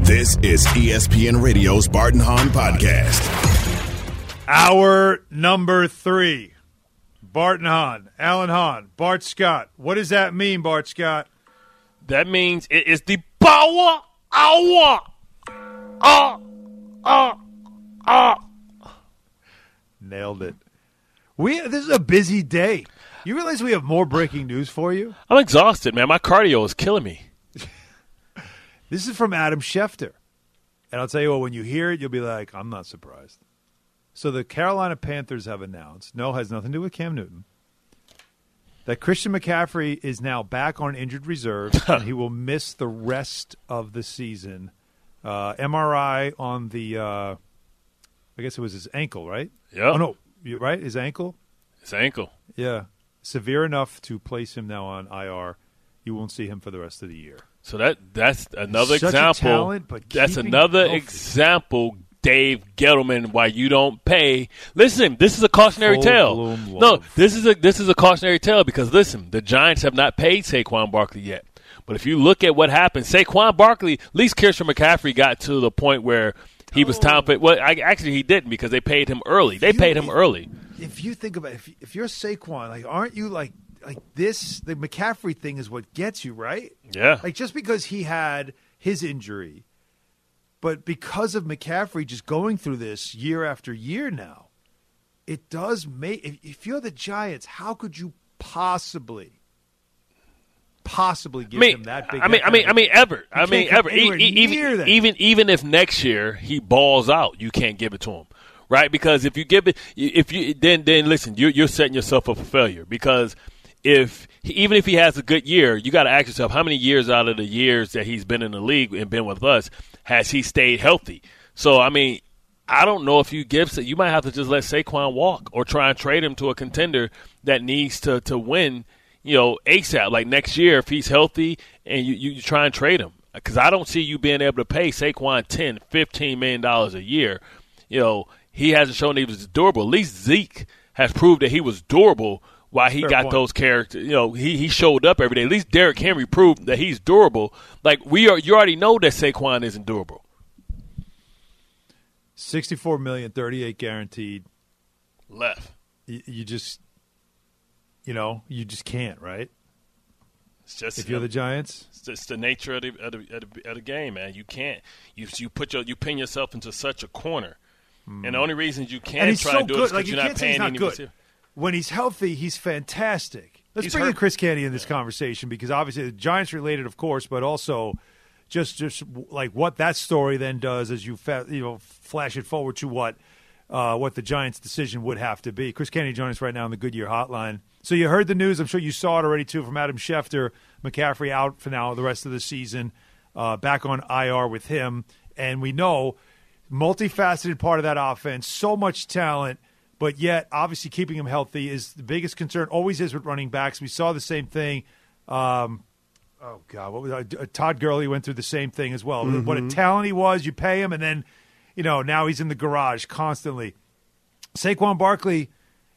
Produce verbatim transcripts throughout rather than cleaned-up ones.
This is E S P N Radio's Bart and Hahn Podcast. Hour number three. Bart and Hahn, Alan Hahn, Bart Scott. What does that mean, Bart Scott? That means it is the power hour. Ah, ah, ah. Nailed it. We This is a busy day. You realize we have more breaking news for you? I'm exhausted, man. My cardio is killing me. This is from Adam Schefter. And I'll tell you what, when you hear it, you'll be like, I'm not surprised. So the Carolina Panthers have announced, no, it has nothing to do with Cam Newton, that Christian McCaffrey is now back on injured reserve, and he will miss the rest of the season. Uh, M R I on the, uh, I guess it was his ankle, right? Yeah. Oh, no, you- right? His ankle? His ankle. Yeah. Severe enough to place him now on I R. You won't see him for the rest of the year. So that that's another Such a example. talent, but that's keeping another healthy. example, Dave Gettleman, why you don't pay. Listen, this is a cautionary tale. Full-bloom No, love. this is a this is a cautionary tale because listen, the Giants have not paid Saquon Barkley yet. But if you look at what happened, Saquon Barkley, at least Christian McCaffrey got to the point where he was time for. Well, I, actually he didn't because they paid him early. They You- paid him early. If you think about it, if, if you're Saquon, like, aren't you like like this? The McCaffrey thing is what gets you, right? Yeah. Like, just because he had his injury, but because of McCaffrey just going through this year after year now, it does make. If, if you're the Giants, how could you possibly, possibly give I mean, him that big? I mean, that I mean, kind I of- mean, ever. You I mean, can't come ever. E- anywhere e- near even, that. even, even if next year he balls out, you can't give it to him, right? Because if you give it, if you then then listen, you're you're setting yourself up for failure. Because if even if he has a good year, you got to ask yourself how many years out of the years that he's been in the league and been with us has he stayed healthy? So I mean, I don't know if you give, you might have to just let Saquon walk or try and trade him to a contender that needs to to win. You know, ASAP, like next year, if he's healthy and you, you, you try and trade him. Because I don't see you being able to pay Saquon ten, fifteen million dollars a year. You know, he hasn't shown that he was durable. At least Zeke has proved that he was durable while he Fair got point. those characters. You know, he, he showed up every day. At least Derrick Henry proved that he's durable. Like, we are, you already know that Saquon isn't durable. sixty-four million, thirty-eight guaranteed. Left. You, you just, you know, you just can't, right? It's just If you're the Giants. It's just the nature of the, of the, of the, of the game, man. You can't you you put your you pin yourself into such a corner, and the only reason you And can't he's try so to do it good. is Like, because you you're not can't say he's paying not any good. receiver. When he's healthy, he's fantastic. Let's He's bring in hurt. Chris Canty in this conversation because obviously the Giants related, of course, but also just just like what that story then does as you fa- you know flash it forward to what uh, what the Giants' decision would have to be. Chris Canty joining us right now on the Goodyear Hotline. So you heard the news. I'm sure you saw it already too from Adam Schefter. McCaffrey out for now the rest of the season. Uh, back on I R with him, and we know multifaceted part of that offense. So much talent. But yet, obviously, keeping him healthy is the biggest concern. Always is with running backs. We saw the same thing. Um, oh God, what was uh, Todd Gurley went through the same thing as well. Mm-hmm. What a talent he was. You pay him, and then, you know, now he's in the garage constantly. Saquon Barkley,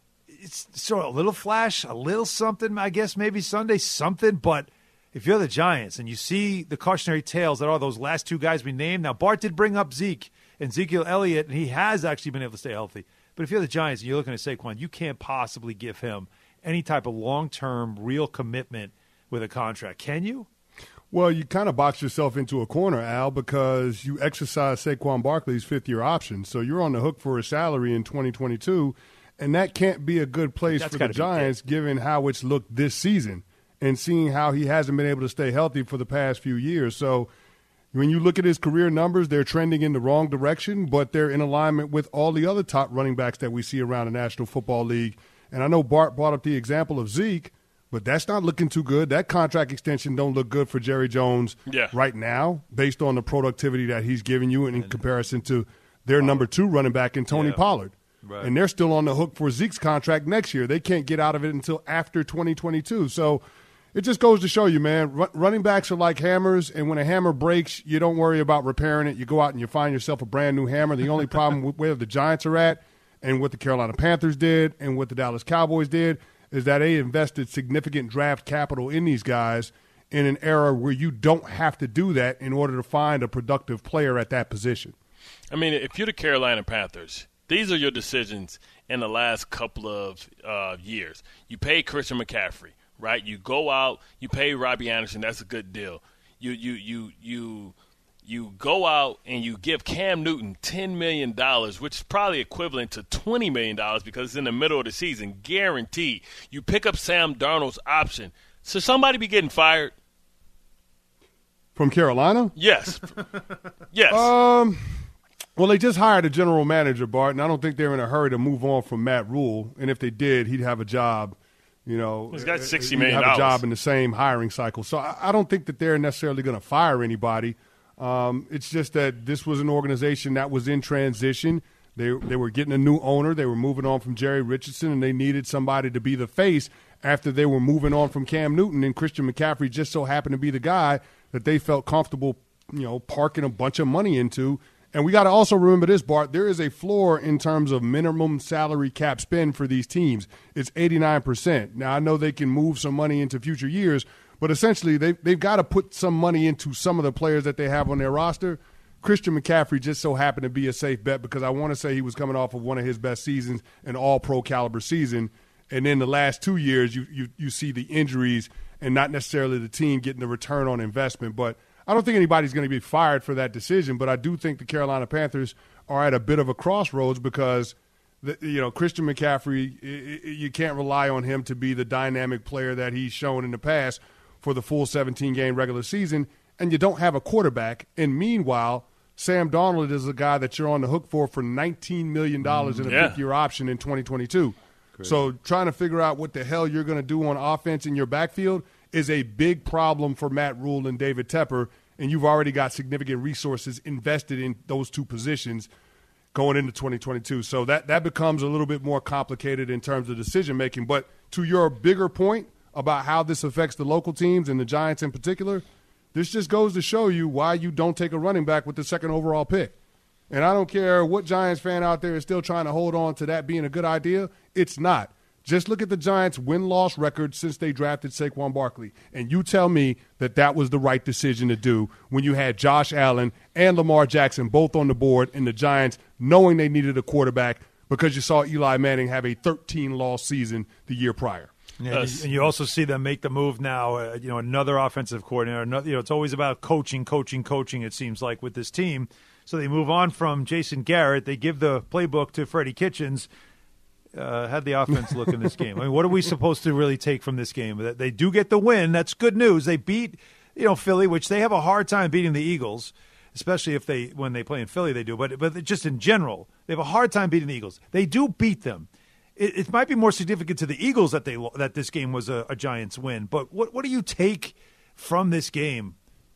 it's sort of a little flash, a little something. I guess maybe Sunday something. But if you're the Giants and you see the cautionary tales that are those last two guys we named, now Bart did bring up Zeke and Ezekiel Elliott, and he has actually been able to stay healthy. But if you're the Giants and you're looking at Saquon, you can't possibly give him any type of long-term, real commitment with a contract. Can you? Well, you kind of box yourself into a corner, Al, because you exercise Saquon Barkley's fifth-year option. So you're on the hook for a salary in twenty twenty-two, and that can't be a good place That's for gotta the be Giants given how it's looked this season and seeing how he hasn't been able to stay healthy for the past few years. So when you look at his career numbers, they're trending in the wrong direction, but they're in alignment with all the other top running backs that we see around the National Football League. And I know Bart brought up the example of Zeke, but that's not looking too good. That contract extension don't look good for Jerry Jones Yeah. right now based on the productivity that he's giving you and in comparison to their number two running back in Tony Yeah. Pollard. Right. And they're still on the hook for Zeke's contract next year. They can't get out of it until after twenty twenty-two. So it just goes to show you, man, r- running backs are like hammers, and when a hammer breaks, you don't worry about repairing it. You go out and you find yourself a brand-new hammer. The only problem with where the Giants are at and what the Carolina Panthers did and what the Dallas Cowboys did is that they invested significant draft capital in these guys, in an era where you don't have to do that in order to find a productive player at that position. I mean, if you're the Carolina Panthers, these are your decisions in the last couple of uh, years. You pay Christian McCaffrey, right? You go out, you pay Robbie Anderson. That's a good deal. You you you you you go out and you give Cam Newton ten million dollars, which is probably equivalent to twenty million dollars because it's in the middle of the season, guaranteed. You pick up Sam Darnold's option. Should somebody be getting fired? From Carolina? Yes. Yes. Um. Well, they just hired a general manager, Bart, and I don't think they're in a hurry to move on from Matt Rule. And if they did, he'd have a job, you know. He's got sixty he'd million dollars. have a job in the same hiring cycle. So I, I don't think that they're necessarily going to fire anybody. Um, it's just that this was an organization that was in transition. They they were getting a new owner. They were moving on from Jerry Richardson, and they needed somebody to be the face after they were moving on from Cam Newton. And Christian McCaffrey just so happened to be the guy that they felt comfortable, you know, parking a bunch of money into. And we got to also remember this, Bart. There is a floor in terms of minimum salary cap spend for these teams. It's eighty-nine percent. Now, I know they can move some money into future years, but essentially they've, they've got to put some money into some of the players that they have on their roster. Christian McCaffrey just so happened to be a safe bet because I want to say he was coming off of one of his best seasons, an all-pro caliber season. And then the last two years you, you, you see the injuries and not necessarily the team getting the return on investment. But I don't think anybody's going to be fired for that decision, but I do think the Carolina Panthers are at a bit of a crossroads because, the, you know, Christian McCaffrey, you can't rely on him to be the dynamic player that he's shown in the past for the full seventeen-game regular season, and you don't have a quarterback. And meanwhile, Sam Darnold is a guy that you're on the hook for for nineteen million dollars in a yeah. fifth-year option in twenty twenty-two. Great. So trying to figure out what the hell you're going to do on offense in your backfield is a big problem for Matt Rule and David Tepper, and you've already got significant resources invested in those two positions going into twenty twenty-two. So that, that becomes a little bit more complicated in terms of decision-making. But to your bigger point about how this affects the local teams and the Giants in particular, this just goes to show you why you don't take a running back with the second overall pick. And I don't care what Giants fan out there is still trying to hold on to that being a good idea. It's not. Just look at the Giants' win-loss record since they drafted Saquon Barkley, and you tell me that that was the right decision to do when you had Josh Allen and Lamar Jackson both on the board and the Giants knowing they needed a quarterback because you saw Eli Manning have a thirteen-loss season the year prior. Yeah, and you also see them make the move now. Uh, you know, another offensive coordinator. Another, you know, it's always about coaching, coaching, coaching. It seems like with this team. So they move on from Jason Garrett. They give the playbook to Freddie Kitchens. Uh, how'd the offense look in this game? I mean, what are we supposed to really take from this game? That they do get the win. That's good news. They beat, you know, Philly, which they have a hard time beating the Eagles, especially if they when they play in Philly they do. But but just in general, they have a hard time beating the Eagles. They do beat them. It, it might be more significant to the Eagles that they that this game was a, a Giants win. But what what do you take from this game?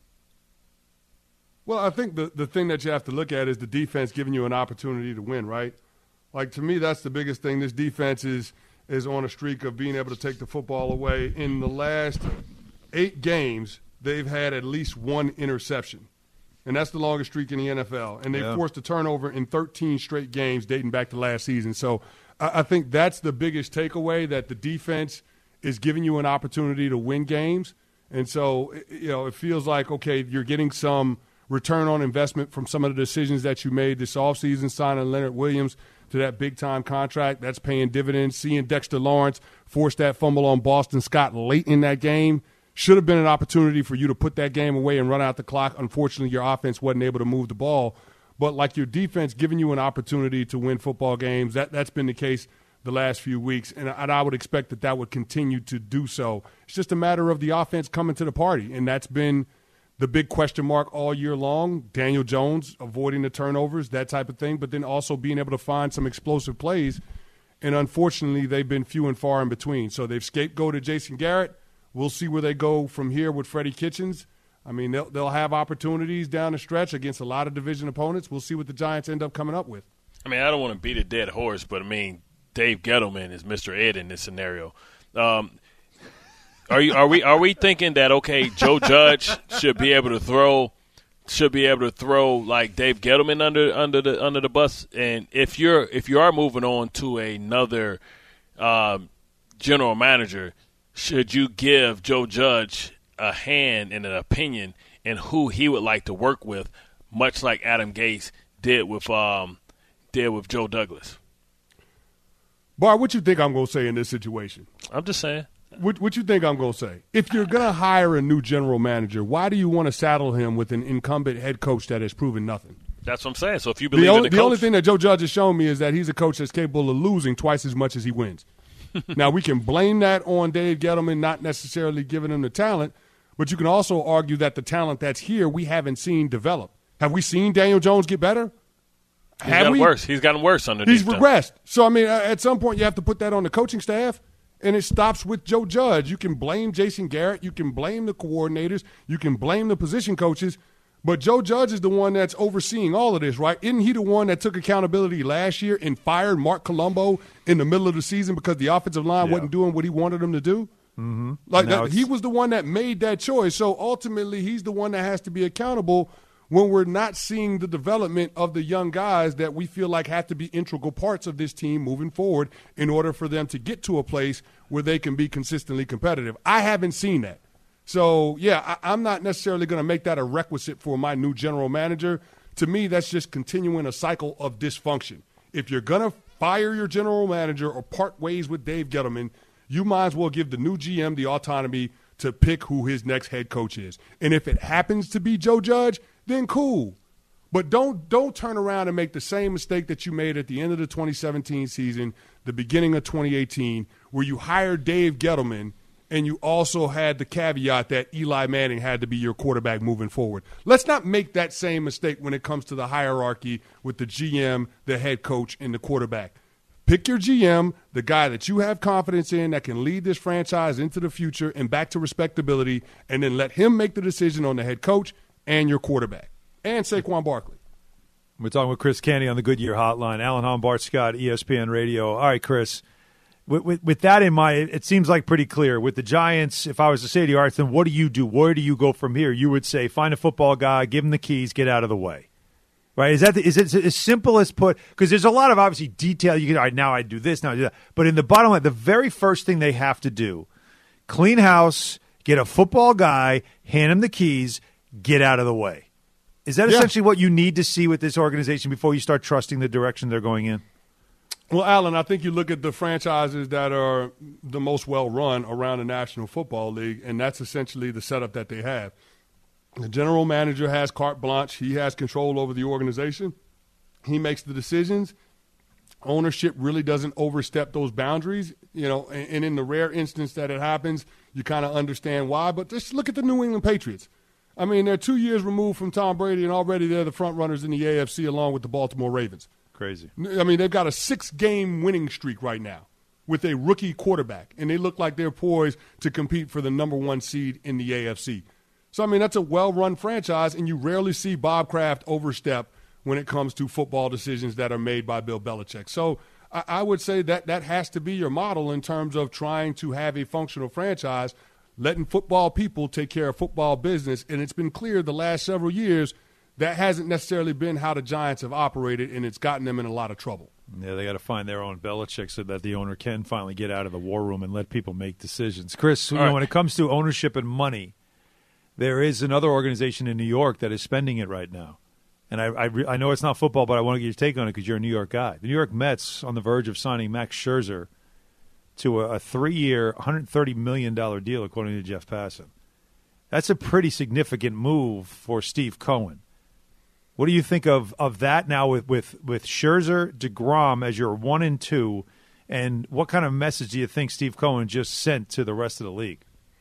Well, I think the, the thing that you have to look at is the defense giving you an opportunity to win, right? Like, to me, that's the biggest thing. This defense is is on a streak of being able to take the football away. In the last eight games, they've had at least one interception, and that's the longest streak in the N F L. And they yeah. forced a turnover in thirteen straight games dating back to last season. So I, I think that's the biggest takeaway, that the defense is giving you an opportunity to win games. And so, you know, it feels like, okay, you're getting some return on investment from some of the decisions that you made this offseason, signing Leonard Williams to that big-time contract. That's paying dividends. Seeing Dexter Lawrence force that fumble on Boston Scott late in that game should have been an opportunity for you to put that game away and run out the clock. Unfortunately, your offense wasn't able to move the ball. But like your defense giving you an opportunity to win football games, that, that's been the case the last few weeks, and, and I would expect that that would continue to do so. It's just a matter of the offense coming to the party, and that's been the big question mark all year long. Daniel Jones avoiding the turnovers, that type of thing, but then also being able to find some explosive plays. And unfortunately, they've been few and far in between. So they've scapegoated Jason Garrett. We'll see where they go from here with Freddie Kitchens. I mean, they'll, they'll have opportunities down the stretch against a lot of division opponents. We'll see what the Giants end up coming up with. I mean, I don't want to beat a dead horse, but, I mean, Dave Gettleman is Mister Ed in this scenario. Um, are you are we are we thinking that, okay, Joe Judge should be able to throw should be able to throw like Dave Gettleman under under the under the bus? And if you're if you are moving on to another um, general manager, should you give Joe Judge a hand and an opinion in who he would like to work with, much like Adam Gase did with um, did with Joe Douglas. Bart, what you think I'm going to say in this situation? I'm just saying. What, what you think I'm going to say? If you're going to hire a new general manager, why do you want to saddle him with an incumbent head coach that has proven nothing? That's what I'm saying. So if you believe the only, in the, the coach, only thing that Joe Judge has shown me is that he's a coach that's capable of losing twice as much as he wins. Now, we can blame that on Dave Gettleman not necessarily giving him the talent, but you can also argue that the talent that's here we haven't seen develop. Have we seen Daniel Jones get better? He's Have gotten we? worse. He's gotten worse under He's Dave regressed. So, I mean, at some point you have to put that on the coaching staff, and it stops with Joe Judge. You can blame Jason Garrett. You can blame the coordinators. You can blame the position coaches. But Joe Judge is the one that's overseeing all of this, right? Isn't he the one that took accountability last year and fired Mark Colombo in the middle of the season because the offensive line yeah. wasn't doing what he wanted them to do? Mm-hmm. Like that, he was the one that made that choice. So ultimately, he's the one that has to be accountable when we're not seeing the development of the young guys that we feel like have to be integral parts of this team moving forward in order for them to get to a place where they can be consistently competitive. I haven't seen that. So, yeah, I, I'm not necessarily going to make that a requisite for my new general manager. To me, that's just continuing a cycle of dysfunction. If you're going to fire your general manager or part ways with Dave Gettleman, you might as well give the new G M the autonomy to pick who his next head coach is. And if it happens to be Joe Judge, then cool. But don't don't turn around and make the same mistake that you made at the end of the twenty seventeen season, the beginning of twenty eighteen, where you hired Dave Gettleman and you also had the caveat that Eli Manning had to be your quarterback moving forward. Let's not make that same mistake when it comes to the hierarchy with the G M, the head coach, and the quarterback. Pick your G M, the guy that you have confidence in that can lead this franchise into the future and back to respectability, and then let him make the decision on the head coach and your quarterback, and Saquon Barkley. We're talking with Chris Canty on the Goodyear Hotline. Alan Hahn, Bart Scott, E S P N Radio. All right, Chris, with, with, with that in mind, it, it seems like pretty clear. With the Giants, if I was to say to you, all right, then what do you do? Where do you go from here? You would say find a football guy, give him the keys, get out of the way. Right? Is that the, is it as simple as put? Because there's a lot of obviously detail. You can, all right, now I do this, now I do that. But in the bottom line, the very first thing they have to do, clean house, get a football guy, hand him the keys, get out of the way. Is that yeah. essentially what you need to see with this organization before you start trusting the direction they're going in? Well, Alan, I think you look at the franchises that are the most well-run around the National Football League, and that's essentially the setup that they have. The general manager has carte blanche. He has control over the organization. He makes the decisions. Ownership really doesn't overstep those boundaries, you know, and, and in the rare instance that it happens, you kind of understand why. But just look at the New England Patriots. I mean, they're two years removed from Tom Brady, and already they're the front runners in the A F C along with the Baltimore Ravens. Crazy. I mean, they've got a six-game winning streak right now with a rookie quarterback, and they look like they're poised to compete for the number one seed in the A F C. So, I mean, that's a well-run franchise, and you rarely see Bob Kraft overstep when it comes to football decisions that are made by Bill Belichick. So I, I would say that that has to be your model in terms of trying to have a functional franchise, letting football people take care of football business. And it's been clear the last several years that hasn't necessarily been how the Giants have operated, and it's gotten them in a lot of trouble. Yeah, they got to find their own Belichick so that the owner can finally get out of the war room and let people make decisions. Chris, you know, right. when it comes to ownership and money, there is another organization in New York that is spending it right now. And I I, re- I know it's not football, but I want to get your take on it because you're a New York guy. The New York Mets on the verge of signing Max Scherzer to a, a three-year, one hundred thirty million dollars deal, according to Jeff Passan. That's a pretty significant move for Steve Cohen. What do you think of, of that now with, with, with Scherzer, DeGrom as your one and two, and what kind of message do you think Steve Cohen just sent to the rest of the league?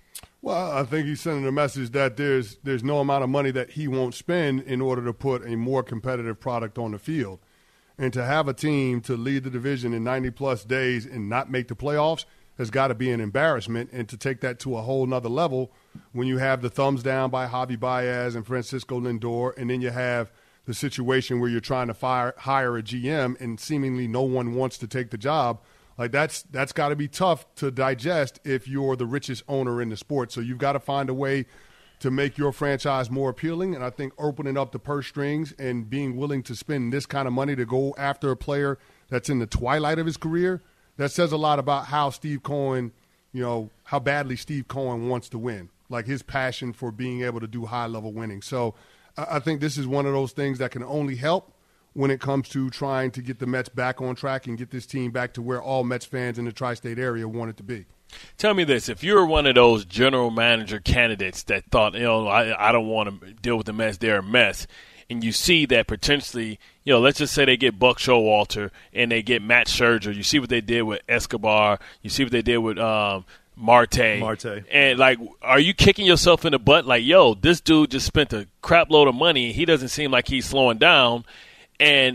Well, I think he's sending a message that there's there's no amount of money that he won't spend in order to put a more competitive product on the field. And to have a team to lead the division in ninety-plus days and not make the playoffs has got to be an embarrassment. And to take that to a whole nother level when you have the thumbs down by Javi Baez and Francisco Lindor, and then you have the situation where you're trying to fire, hire a G M and seemingly no one wants to take the job. Like, that's that's got to be tough to digest if you're the richest owner in the sport. So you've got to find a way to make your franchise more appealing. And I think opening up the purse strings and being willing to spend this kind of money to go after a player that's in the twilight of his career, that says a lot about how Steve Cohen, you know, how badly Steve Cohen wants to win. like his passion for being able to do high-level winning. So I think this is one of those things that can only help when it comes to trying to get the Mets back on track and get this team back to where all Mets fans in the tri-state area want it to be. Tell me this. If you're one of those general manager candidates that thought, you know, I, I don't want to deal with the Mets, they're a mess, and you see that potentially, you know, let's just say they get Buck Showalter and they get Matt Scherzer. You see what they did with Escobar. You see what they did with um, Marte. Marte. And, like, are you kicking yourself in the butt? Like, yo, this dude just spent a crap load of money. He doesn't seem like he's slowing down. And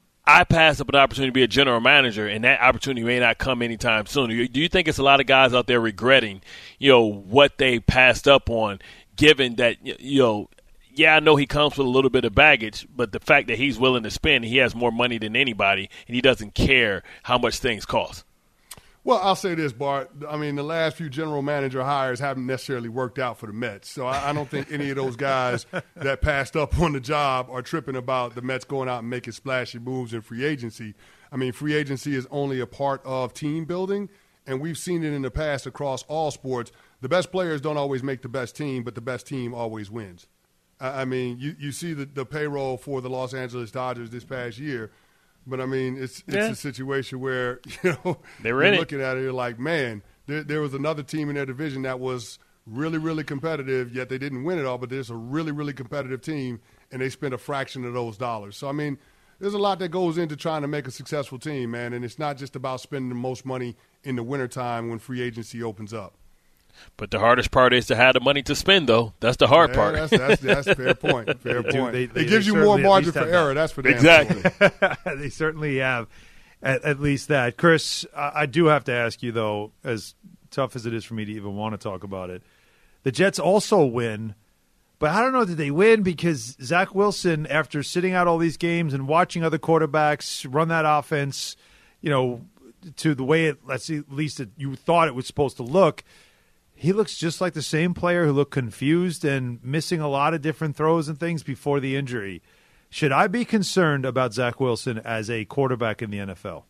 I passed up an opportunity to be a general manager, and that opportunity may not come anytime soon. Do you think it's a lot of guys out there regretting, you know, what they passed up on, given that, you know, yeah, I know he comes with a little bit of baggage, but the fact that he's willing to spend, he has more money than anybody, and he doesn't care how much things cost? Well, I'll say this, Bart. I mean, the last few general manager hires haven't necessarily worked out for the Mets. So I, I don't think any of those guys that passed up on the job are tripping about the Mets going out and making splashy moves in free agency. I mean, free agency is only a part of team building, and we've seen it in the past across all sports. The best players don't always make the best team, but the best team always wins. I mean, you, you see the, the payroll for the Los Angeles Dodgers this past year. But, I mean, it's it's yeah. a situation where, you know, they were you're in looking it. at it, you're like, man, there, there was another team in their division that was really, really competitive, yet they didn't win it all, but there's a really, really competitive team, and they spent a fraction of those dollars. So, I mean, there's a lot that goes into trying to make a successful team, man, and it's not just about spending the most money in the wintertime when free agency opens up. But the hardest part is to have the money to spend, though. That's the hard yeah, part. That's, that's, that's a fair point. Fair point. They, they, it gives they you more certainly at margin least for have error. that. That's for damn Exactly. sure. They certainly have at, at least that. Chris, I, I do have to ask you, though, as tough as it is for me to even want to talk about it, the Jets also win, but I don't know that they win because Zach Wilson, after sitting out all these games and watching other quarterbacks run that offense, you know, to the way it, let's see, at least it, you thought it was supposed to look, he looks just like the same player who looked confused and missing a lot of different throws and things before the injury. Should I be concerned about Zach Wilson as a quarterback in the N F L?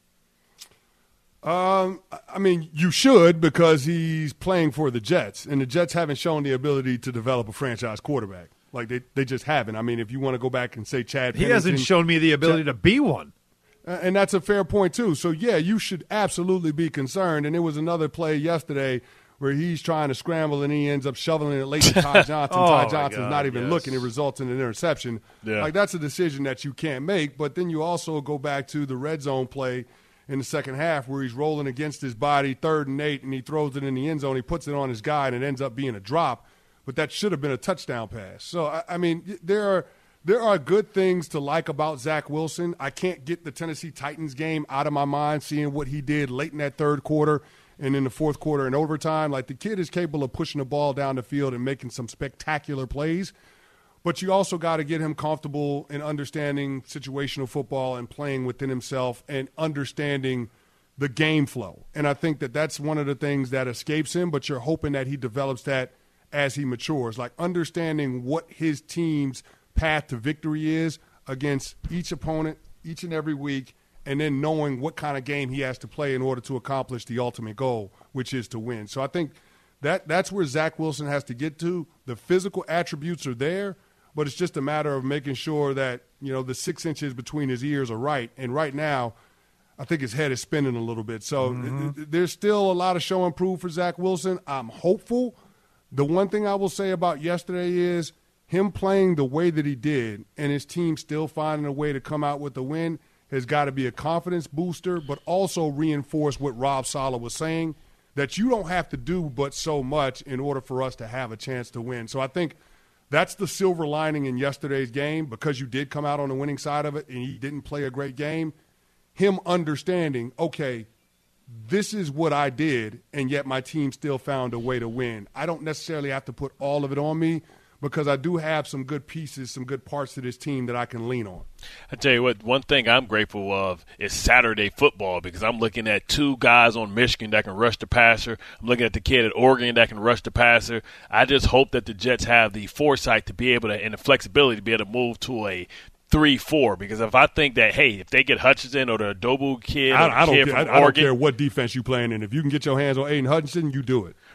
Um, I mean, you should because he's playing for the Jets, and the Jets haven't shown the ability to develop a franchise quarterback. Like, they, they just haven't. I mean, if you want to go back and say Chad He Pennington, hasn't shown me the ability Chad, to be one. And that's a fair point, too. So, yeah, you should absolutely be concerned. And there was another play yesterday where he's trying to scramble and he ends up shoveling it late to Ty Johnson. oh Ty Johnson's God, not even yes. looking. It results in an interception. Yeah. Like, that's a decision that you can't make. But then you also go back to the red zone play in the second half where he's rolling against his body, third and eight, and he throws it in the end zone. He puts it on his guy, and it ends up being a drop. But that should have been a touchdown pass. So, I, I mean, there are there are good things to like about Zach Wilson. I can't get the Tennessee Titans game out of my mind, seeing what he did late in that third quarter and in the fourth quarter and overtime. Like, the kid is capable of pushing the ball down the field and making some spectacular plays. But you also got to get him comfortable in understanding situational football and playing within himself and understanding the game flow. And I think that that's one of the things that escapes him, but you're hoping that he develops that as he matures, like understanding what his team's path to victory is against each opponent each and every week, and then knowing what kind of game he has to play in order to accomplish the ultimate goal, which is to win. So I think that that's where Zach Wilson has to get to. The physical attributes are there, but it's just a matter of making sure that, you know, the six inches between his ears are right. And right now, I think his head is spinning a little bit. So mm-hmm. th- there's still a lot of show and prove for Zach Wilson. I'm hopeful. The one thing I will say about yesterday is him playing the way that he did and his team still finding a way to come out with the win has got to be a confidence booster, but also reinforce what Rob Saleh was saying, that you don't have to do but so much in order for us to have a chance to win. So I think that's the silver lining in yesterday's game, because you did come out on the winning side of it and you didn't play a great game. Him understanding, okay, this is what I did, and yet my team still found a way to win. I don't necessarily have to put all of it on me, because I do have some good pieces, some good parts to this team that I can lean on. I tell you what, one thing I'm grateful of is Saturday football, because I'm looking at two guys on Michigan that can rush the passer. I'm looking at the kid at Oregon that can rush the passer. I just hope that the Jets have the foresight to be able to, and the flexibility to be able to move to a three four, because if I think that, hey, if they get Hutchinson or the Adobu kid, I, or the I, don't kid care, from I, I don't Oregon, care what defense you playing in. If you can get your hands on Aiden Hutchinson, you do it.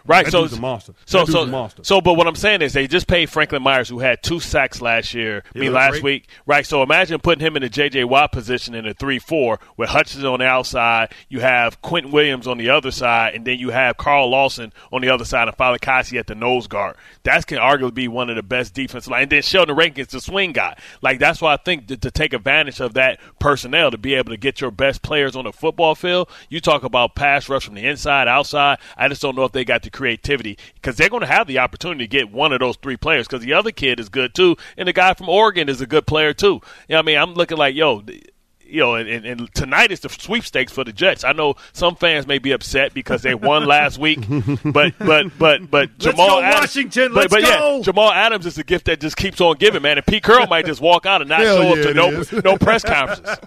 Right. That so, dude's a monster. So, That dude's so, a monster. so, but what I'm saying is they just paid Franklin Myers, who had two sacks last year, I mean, last great. week. Right. So imagine putting him in the J J. Watt position in a three four with Hutchinson on the outside. You have Quentin Williams on the other side, and then you have Carl Lawson on the other side and Falikasi at the nose guard. That can arguably be one of the best defensive line. And then Sheldon Rankins, the swing guy. Like, that's why I think to, to take advantage of that personnel, to be able to get your best players on the football field, you talk about pass rush from the inside, outside. I just don't know if they got the creativity, because they're going to have the opportunity to get one of those three players, because the other kid is good too, and the guy from Oregon is a good player too. You know what I mean? I'm looking like, yo, you know, and, and, and tonight is the sweepstakes for the Jets. I know some fans may be upset because they won last week, but but but but Jamal Let's go, Adams, Washington. But, Let's but go. Yeah, Jamal Adams is a gift that just keeps on giving, man. And Pete Carroll might just walk out and not Hell show yeah, up to it no is. no press conferences.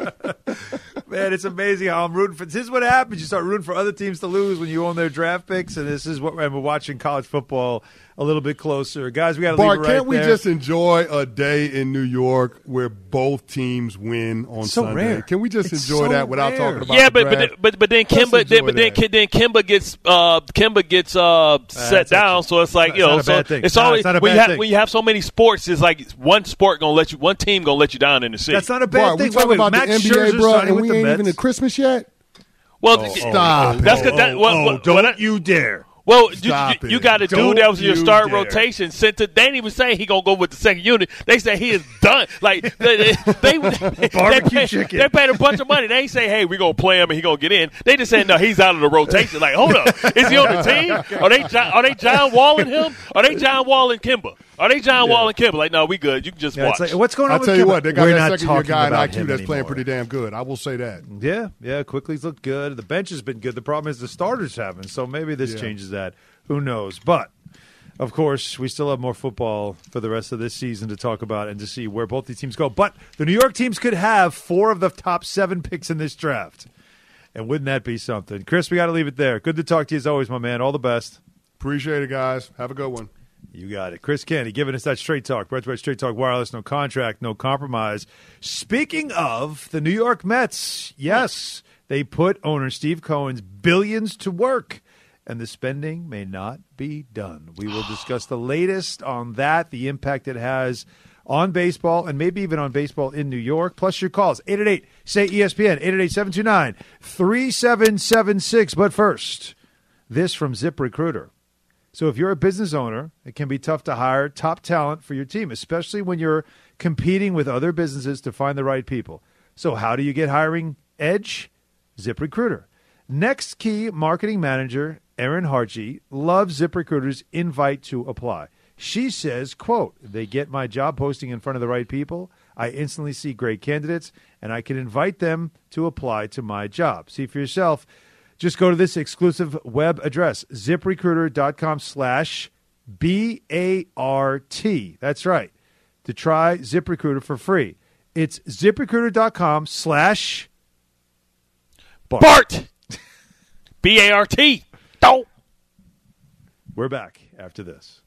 Man, it's amazing how I'm rooting for. This is what happens. You start rooting for other teams to lose when you own their draft picks, and this is what and we're watching college football a little bit closer. Guys, we got to leave Bart, it right can't we there. just enjoy a day in New York where both teams win on so Sunday? rare. Can we just It's enjoy so that without rare. talking about Yeah, the but but draft? then- but but then Let's Kimba, then, enjoy but then that. then Kimba gets uh Kimba gets uh set that's down. actually- So it's like it's you not know, a so bad thing. it's No, always it's not a when you bad have thing. when you have so many sports, it's like one sport gonna let you, one team gonna let you down in the city. That's not a bad Bart, we thing. talking Wait, wait, about Max the N B A, Scherzer's bro, signing and with we the ain't Mets. even at Christmas yet? well, Oh, stop oh, That's it. good. That, Oh, what, oh, what, don't what I- you dare. Well, you, Stop you, you it. got a dude Don't that was in your you start dare. rotation sent to. They didn't even say he gonna go with the second unit. They say he is done. Like they, they, they, they Barbecue paid, chicken. They paid a bunch of money. They ain't say, hey, we gonna play him and he gonna get in. They just said, no, he's out of the rotation. Like, hold up, is he on the team? Are they John, are they John Walling him? Are they John Walling Kimba? Are they John Wall and Kimba? Like, no, we good. You can just Yeah, watch. it's like, what's going on I'll with tell you Kimba? what, they got We're that not second year talking guy in about I Q him that's playing anymore. pretty damn good. I will say that. Yeah, yeah, Quickly's looked good. The bench has been good. The problem is the starters haven't, so maybe this Yeah. changes that. Who knows? But, of course, we still have more football for the rest of this season to talk about and to see where both these teams go. But the New York teams could have four of the top seven picks in this draft. And wouldn't that be something? Chris, we got to leave it there. Good to talk to you as always, my man. All the best. Appreciate it, guys. Have a good one. You got it. Chris Canty giving us that straight talk. Brought to you by Straight Talk Wireless. No contract, no compromise. Speaking of the New York Mets, yes, they put owner Steve Cohen's billions to work, and the spending may not be done. We will discuss the latest on that, the impact it has on baseball, and maybe even on baseball in New York. Plus your calls, eight eight eight, say E S P N, eight eight eight, seven two nine, three seven seven six. But first, this from ZipRecruiter. So if you're a business owner, it can be tough to hire top talent for your team, especially when you're competing with other businesses to find the right people. So how do you get hiring edge? ZipRecruiter. Next Key marketing manager, Erin Hartje, loves ZipRecruiter's invite to apply. She says, quote, they get my job posting in front of the right people. I instantly see great candidates, and I can invite them to apply to my job. See for yourself. Just go to this exclusive web address, ZipRecruiter.com slash B A R T. That's right. To try ZipRecruiter for free. It's ZipRecruiter.com slash Bart. Bart. B A R T. Don't. We're back after this.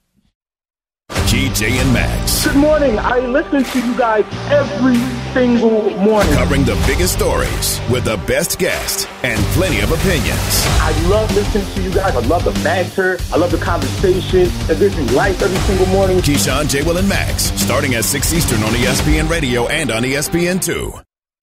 G J and Max, Good morning. I listen to you guys every single morning. covering the biggest stories with the best guests and plenty of opinions. I love listening to you guys. I love the banter. I love the conversation. It gives me life every single morning. Keyshawn, J. Will, and Max, starting at six Eastern on E S P N Radio and on E S P N two.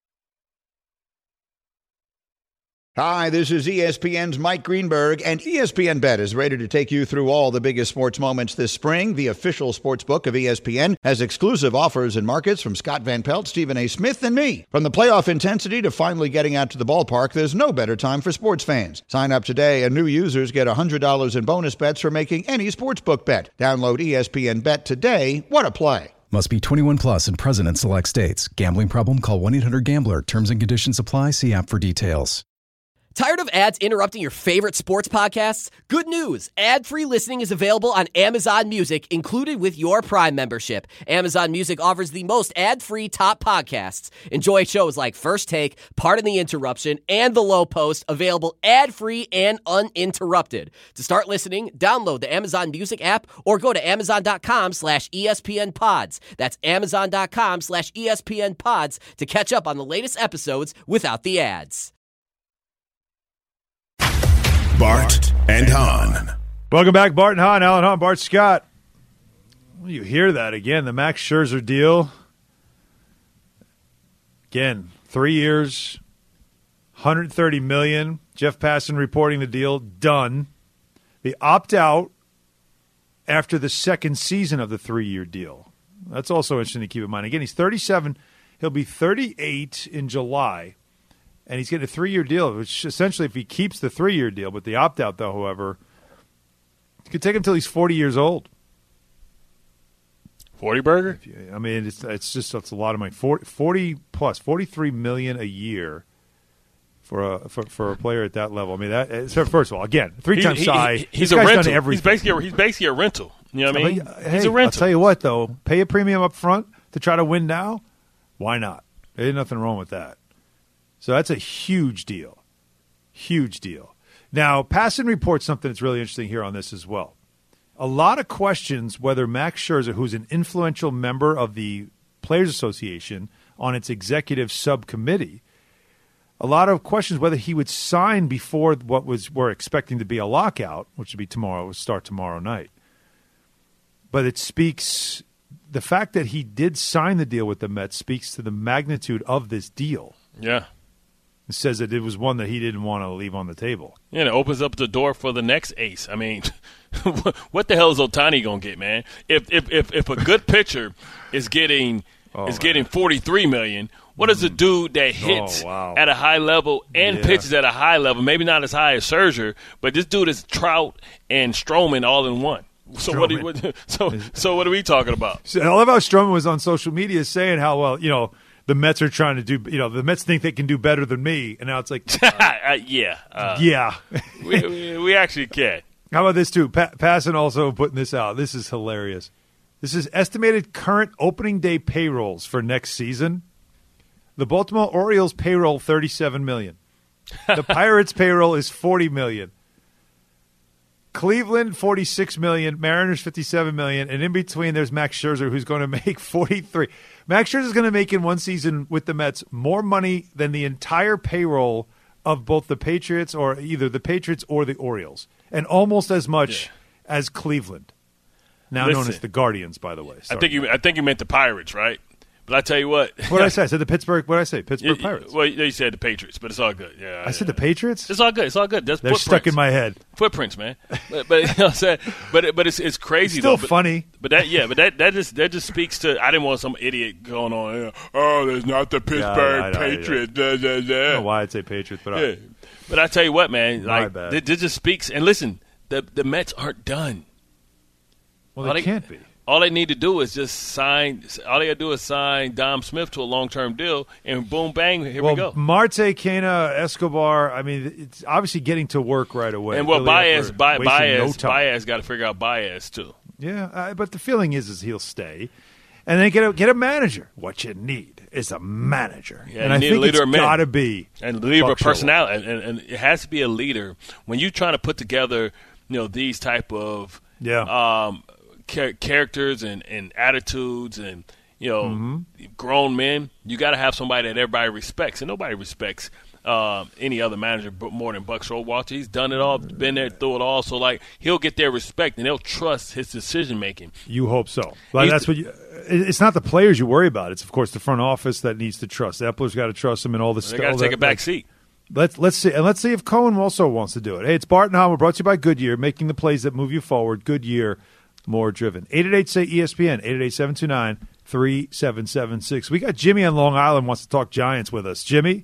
Hi, this is E S P N's Mike Greenberg, and E S P N Bet is ready to take you through all the biggest sports moments this spring. The official sports book of E S P N has exclusive offers and markets from Scott Van Pelt, Stephen A. Smith, and me. From the playoff intensity to finally getting out to the ballpark, there's no better time for sports fans. Sign up today, and new users get one hundred dollars in bonus bets for making any sportsbook bet. Download E S P N Bet today. What a play. Must be twenty-one plus and present in select states. Gambling problem? Call one eight hundred gambler. Terms and conditions apply. See app for details. Tired of ads interrupting your favorite sports podcasts? Good news. Ad-free listening is available on Amazon Music, included with your Prime membership. Amazon Music offers the most ad-free top podcasts. Enjoy shows like First Take, Pardon the Interruption, and The Low Post, available ad-free and uninterrupted. To start listening, download the Amazon Music app or go to amazon.com slash ESPN pods. That's amazon.com slash ESPN pods to catch up on the latest episodes without the ads. Bart and Hahn. Welcome back, Bart and Hahn, Alan Hahn, Bart Scott. Well, you hear that again, the Max Scherzer deal. Again, three years, one hundred thirty million dollars. Jeff Passan reporting the deal done. The opt-out after the second season of the three-year deal. That's also interesting to keep in mind. Again, he's thirty-seven. He'll be thirty-eight in July, and he's getting a three-year deal, which essentially if he keeps the three-year deal, but the opt-out, though, however, it could take him until he's forty years old. forty burger? I mean, it's it's just it's a lot of money. forty, forty plus, forty-three million dollars a year for a for, for a player at that level. I mean, that so first of all, again, three-time he, Cy. He, he's this a guy's rental. done everything. He's basically a, he's basically a rental. You know what I mean? But, he's hey, a rental. I'll tell you what, though, pay a premium up front to try to win now. Why not? There's nothing wrong with that. So that's a huge deal. Huge deal. Now, Passan reports something that's really interesting here on this as well. A lot of questions whether Max Scherzer, who's an influential member of the Players Association on its executive subcommittee, a lot of questions whether he would sign before what was we're expecting to be a lockout, which would be tomorrow, would start tomorrow night. But it speaks, the fact that he did sign the deal with the Mets speaks to the magnitude of this deal. Yeah. It says that it was one that he didn't want to leave on the table. Yeah, and it opens up the door for the next ace. I mean, what the hell is Ohtani gonna get, man? If if if, if a good pitcher is getting oh, is man. getting forty-three million dollars, what is a dude that hits oh, wow. at a high level and yeah. pitches at a high level? Maybe not as high as Scherzer, but this dude is Trout and Stroman all in one. So what, do you, what? So so what are we talking about? So I love how Stroman was on social media saying how well you know. The Mets are trying to do, you know, the Mets think they can do better than me, and now it's like, uh, uh, yeah, uh, yeah, we, we, we actually can. How about this too? Pa- Passan also putting this out. This is hilarious. This is estimated current opening day payrolls for next season. The Baltimore Orioles payroll thirty-seven million dollars. The Pirates payroll is forty million dollars. Cleveland forty-six million dollars, Mariners fifty-seven million dollars, and in between there's Max Scherzer who's going to make forty-three. Max Scherzer is going to make in one season with the Mets more money than the entire payroll of both the Patriots or either the Patriots or the Orioles, and almost as much yeah. as Cleveland, now Listen, known as the Guardians, by the way. Sorry. I think you I think you meant the Pirates, right? But I tell you what. What did I say? I said the Pittsburgh. What did I say? Pittsburgh you, Pirates. Well, you said the Patriots, but it's all good. Yeah, I yeah. said the Patriots. It's all good. It's all good. That's They're stuck in my head. Footprints, man. But, but you know what I'm saying. But but it's it's crazy. It's still though. But, funny. But that yeah. But that, that just that just speaks to. I didn't want some idiot going on. You know, oh, there's not the Pittsburgh yeah, I know, Patriots. I, know. Da, da, da. I don't know why I'd say Patriots, but yeah. I, but I tell you what, man. My like bad. this just speaks. And listen, the the Mets aren't done. Well, they, they can't be. All they need to do is just sign. All they got to do is sign Dom Smith to a long-term deal, and boom, bang, here well, we go. Marte, Cana, Escobar. I mean, it's obviously getting to work right away. And what Baez, Baez, Baez, no Baez got to figure out Baez too. Yeah, uh, but the feeling is, is he'll stay, and then get a get a manager. What you need is a manager, yeah, and you I need think a leader it's got to be and leader of Buck personality, and, and, and it has to be a leader when you're trying to put together, you know, these type of yeah. Um, characters and, and attitudes and, you know, mm-hmm. grown men. You got to have somebody that everybody respects, and nobody respects um, any other manager more than Buck Showalter. He's done it all, been there through it all, so like he'll get their respect and they'll trust his decision making. You hope so. Like that's what you, it's not the players you worry about. It's of course the front office that needs to trust. Epler's got to trust him and all this stuff. They got to take a back like, seat. Let's let's see and let's see if Cohen also wants to do it. Hey, it's Bart and Hahn. We're brought to you by Goodyear, making the plays that move you forward. Goodyear. More driven. eight eight eight, say E S P N, eight eight eight, seven two nine, three seven seven six. We got Jimmy on Long Island wants to talk Giants with us. Jimmy?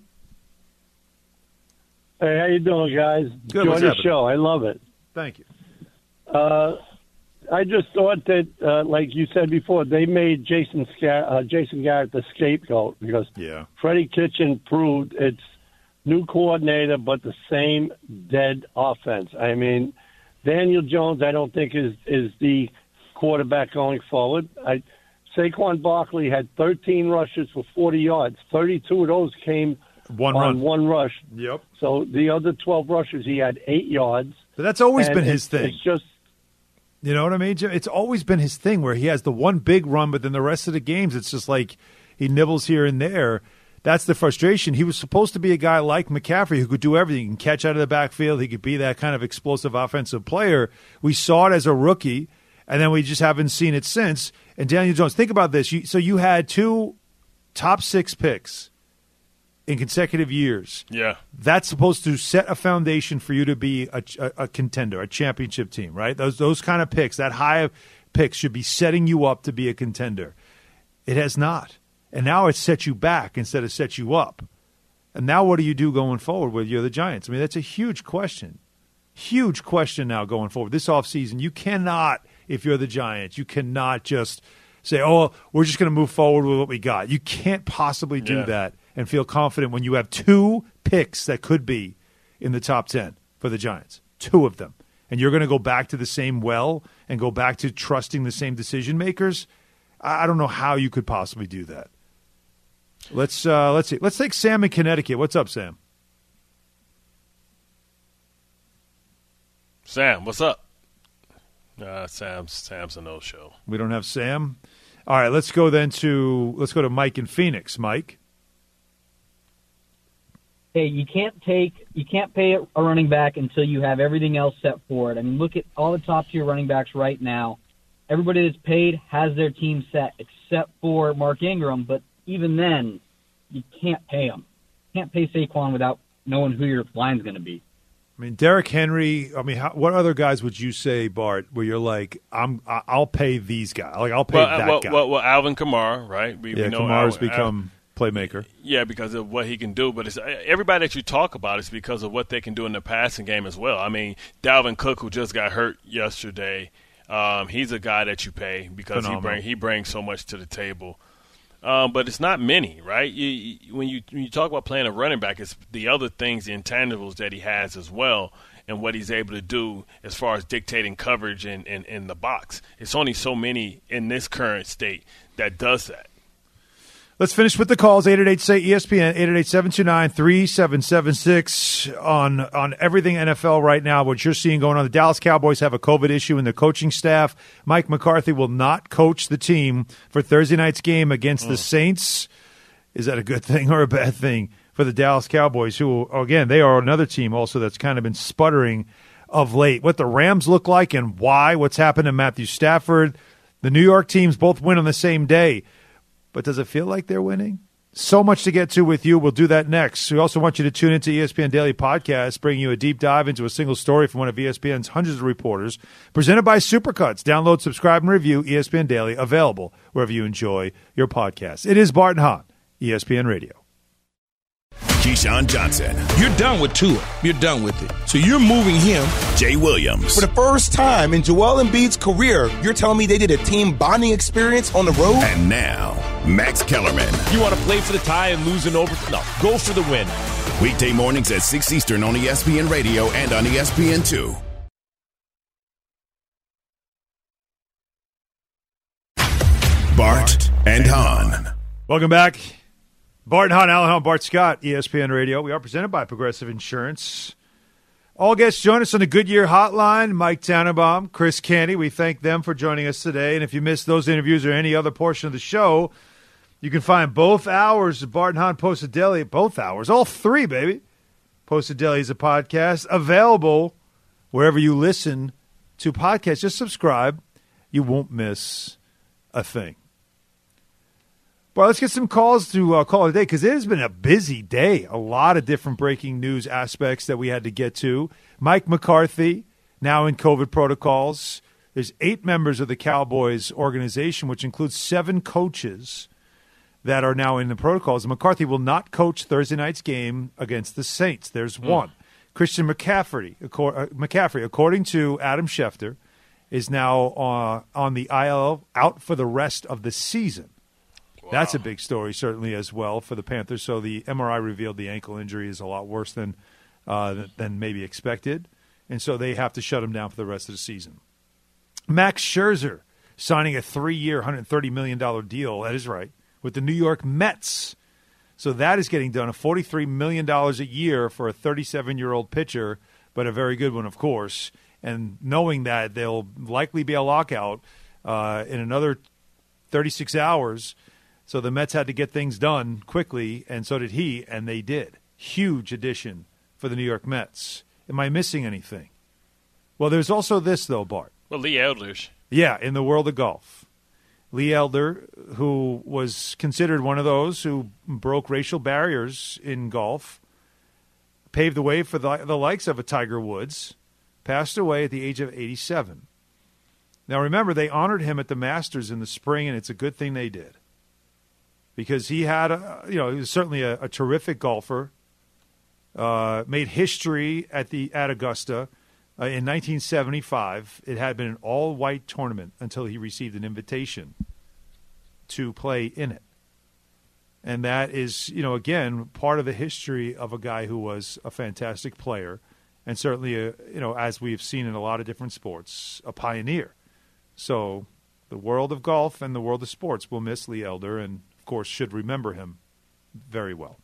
Hey, how you doing, guys? Good. Enjoy the show. I love it. Thank you. Uh, I just thought that, uh, like you said before, they made Jason Scar- uh, Jason Garrett the scapegoat because yeah. Freddie Kitchen proved it's new coordinator but the same dead offense. I mean, Daniel Jones, I don't think is is the quarterback going forward. I, Saquon Barkley had thirteen rushes for forty yards. thirty-two of those came one on run. one rush. Yep. So the other twelve rushes, he had eight yards. But that's always and been his it's, thing. It's just, you know what I mean, Jim? It's always been his thing where he has the one big run, but then the rest of the games, it's just like he nibbles here and there. that's the frustration. He was supposed to be a guy like McCaffrey who could do everything. He can catch out of the backfield. He could be that kind of explosive offensive player. We saw it as a rookie, and then we just haven't seen it since. And Daniel Jones, think about this. You, so you had two top six picks in consecutive years. Yeah. That's supposed to set a foundation for you to be a, a, a contender, a championship team, right? Those those kind of picks, that high of picks should be setting you up to be a contender. It has not. And now it's set you back instead of set you up. And now what do you do going forward with you're the Giants? I mean, that's a huge question. Huge question now going forward. This offseason, you cannot, if you're the Giants, you cannot just say, oh, we're just going to move forward with what we got. You can't possibly do yeah. that and feel confident when you have two picks that could be in the top ten for the Giants. Two of them. And you're going to go back to the same well and go back to trusting the same decision makers? I don't know how you could possibly do that. Let's uh, let's see. Let's take Sam in Connecticut. What's up, Sam? Sam, what's up? Uh, Sam's Sam's a no-show. We don't have Sam. All right, let's go then to let's go to Mike in Phoenix. Mike. Hey, you can't take you can't pay a running back until you have everything else set for it. I mean, look at all the top tier running backs right now. Everybody that's paid has their team set, except for Mark Ingram. But even then, you can't pay them. You can't pay Saquon without knowing who your line's going to be. I mean, Derrick Henry. I mean, how, what other guys would you say, Bart, where you're like, I'm, I'll pay these guys. Like, I'll pay well, that well, guy. Well, well, Alvin Kamara, right? We, yeah, we know Kamara's Alvin, become playmaker. Yeah, because of what he can do. But it's, everybody that you talk about is because of what they can do in the passing game as well. I mean, Dalvin Cook, who just got hurt yesterday, um, he's a guy that you pay because he bring he brings so much to the table. Um, but it's not many, right? You, you, when you when you talk about playing a running back, it's the other things, the intangibles that he has as well, and what he's able to do as far as dictating coverage in, in, in the box. It's only so many in this current state that does that. Let's finish with the calls. eight eight eight, say E S P N, eight eight eight, seven two nine, three seven seven six on, on everything N F L right now, what you're seeing going on. The Dallas Cowboys have a COVID issue in their coaching staff. Mike McCarthy will not coach the team for Thursday night's game against mm. the Saints. Is that a good thing or a bad thing for the Dallas Cowboys, who, again, they are another team also that's kind of been sputtering of late. What the Rams look like and why, what's happened to Matthew Stafford. The New York teams both win on the same day. But does it feel like they're winning? So much to get to with you. We'll do that next. We also want you to tune into E S P N Daily Podcast, bringing you a deep dive into a single story from one of E S P N's hundreds of reporters, presented by Supercuts. Download, subscribe, and review E S P N Daily, available wherever you enjoy your podcasts. It is Bart and Hahn, E S P N Radio. Keyshawn Johnson. You're done with Tua. You're done with it. So you're moving him. Jay Williams. For the first time in Joel Embiid's career, you're telling me they did a team bonding experience on the road? And now, Max Kellerman. You want to play for the tie and lose an over? No, go for the win. Weekday mornings at six Eastern on E S P N Radio and on E S P N two. Bart and Hahn. Welcome back. Bart and Hahn, Alan Hahn, Bart Scott, E S P N Radio. We are presented by Progressive Insurance. All guests join us on the Goodyear Hotline. Mike Tannenbaum, Chris Canty. We thank them for joining us today. And if you missed those interviews or any other portion of the show, you can find both hours of Bart and Hahn Posted Daily, both hours, all three, baby. Posted Daily is a podcast available wherever you listen to podcasts. Just subscribe. You won't miss a thing. Well, let's get some calls to uh, call it a day because it has been a busy day. A lot of different breaking news aspects that we had to get to. Mike McCarthy, now in COVID protocols. There's eight members of the Cowboys organization, which includes seven coaches that are now in the protocols. McCarthy will not coach Thursday night's game against the Saints. There's mm. one. Christian McCaffrey, McCaffrey, according to Adam Schefter, is now uh, on the I L out for the rest of the season. Wow. That's a big story, certainly, as well, for the Panthers. So the M R I revealed the ankle injury is a lot worse than uh, than maybe expected, and so they have to shut him down for the rest of the season. Max Scherzer signing a three-year, one hundred thirty million dollars deal, that is right, with the New York Mets. So that is getting done, a forty-three million dollars a year for a thirty-seven-year-old pitcher, but a very good one, of course. And knowing that there'll likely be a lockout uh, in another thirty-six hours, So the Mets had to get things done quickly, and so did he, and they did. Huge addition for the New York Mets. Am I missing anything? Well, there's also this, though, Bart. Well, Lee Elder's. Yeah, in the world of golf. Lee Elder, who was considered one of those who broke racial barriers in golf, paved the way for the, the likes of a Tiger Woods, passed away at the age of eighty-seven. Now, remember, they honored him at the Masters in the spring, and it's a good thing they did. Because he had, a, you know, he was certainly a, a terrific golfer, uh, made history at the at Augusta uh, in nineteen seventy-five. It had been an all-white tournament until he received an invitation to play in it. And that is, you know, again, part of the history of a guy who was a fantastic player and certainly, a, you know, as we've seen in a lot of different sports, a pioneer. So the world of golf and the world of sports will miss Lee Elder and, of course, should remember him very well.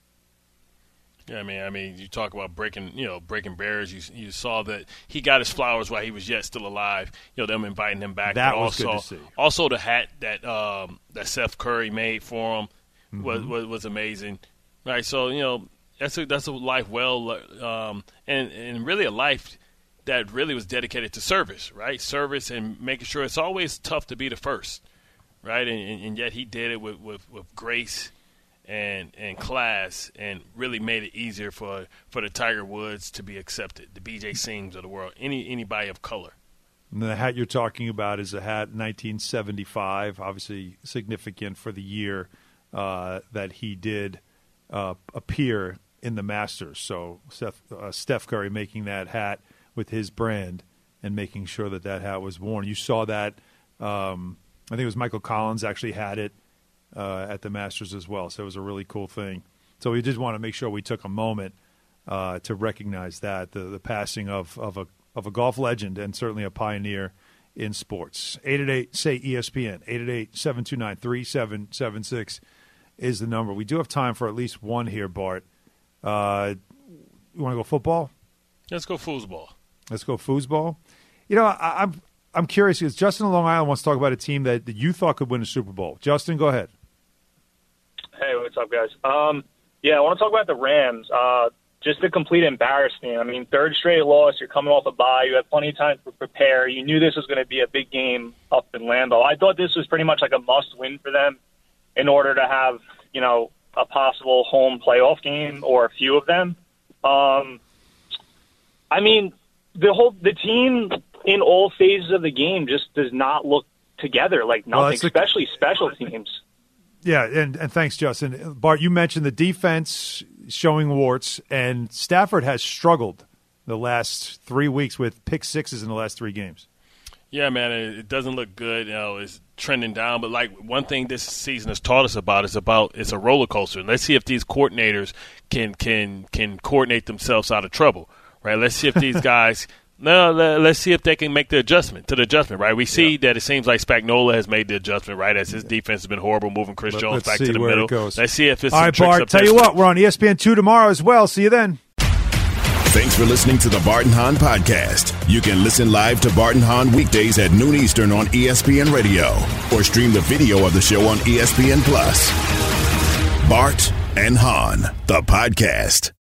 Yeah, I mean, I mean, you talk about breaking, you know, breaking barriers. You you saw that he got his flowers while he was yet still alive. You know, them inviting him back. That but was also, good to see. Also, the hat that um, that Seth Curry made for him Mm-hmm. was, was was amazing. Right, so you know, that's a that's a life well, um, and and really a life that really was dedicated to service, right? Service and making sure it's always tough to be the first, right? And, and, and yet he did it with, with, with grace and and class, and really made it easier for, for the Tiger Woods to be accepted, the B J Sings of the world, any anybody of color. And the hat you're talking about is a hat nineteen seventy-five, obviously significant for the year uh, that he did uh, appear in the Masters. So Steph, uh, Steph Curry making that hat with his brand and making sure that that hat was worn. You saw that. Um, I think it was Michael Collins actually had it uh, at the Masters as well. So it was a really cool thing. So we just want to make sure we took a moment uh, to recognize that, the, the passing of, of a of a golf legend and certainly a pioneer in sports. eight eight eight, say E S P N, eight eight eight, seven two nine, three seven seven six is the number. We do have time for at least one here, Bart. Uh, you want to go football? Let's go foosball. Let's go foosball. You know, I, I'm I'm curious because Justin in Long Island wants to talk about a team that, that you thought could win a Super Bowl. Justin, go ahead. Hey, what's up, guys? Um, yeah, I want to talk about the Rams. Uh, just a complete embarrassment. I mean, third straight loss. You're coming off a bye. You had plenty of time to prepare. You knew this was going to be a big game up in Lambeau. I thought this was pretty much like a must-win for them in order to have, you know, a possible home playoff game or a few of them. Um, I mean, the whole the team in all phases of the game just does not look together like nothing, well, especially special teams. Yeah, and, and thanks, Justin. Bart, you mentioned the defense showing warts, and Stafford has struggled the last three weeks with pick sixes in the last three games. Yeah, man, it doesn't look good. You know, it's trending down. But like one thing this season has taught us about is about it's a roller coaster. Let's see if these coordinators can can can coordinate themselves out of trouble, right? Let's see if these guys. No, let's see if they can make the adjustment to the adjustment, right? We see yeah. that it seems like Spagnuolo has made the adjustment, right, as his defense has been horrible, moving Chris Let, Jones back to the where middle. It goes. Let's see if it's all some right, tricks Bart. up Tell there. you what, we're on E S P N two tomorrow as well. See you then. Thanks for listening to the Bart and Hahn Podcast. You can listen live to Bart and Hahn weekdays at noon Eastern on E S P N Radio or stream the video of the show on E S P N Plus. Bart and Hahn, the podcast.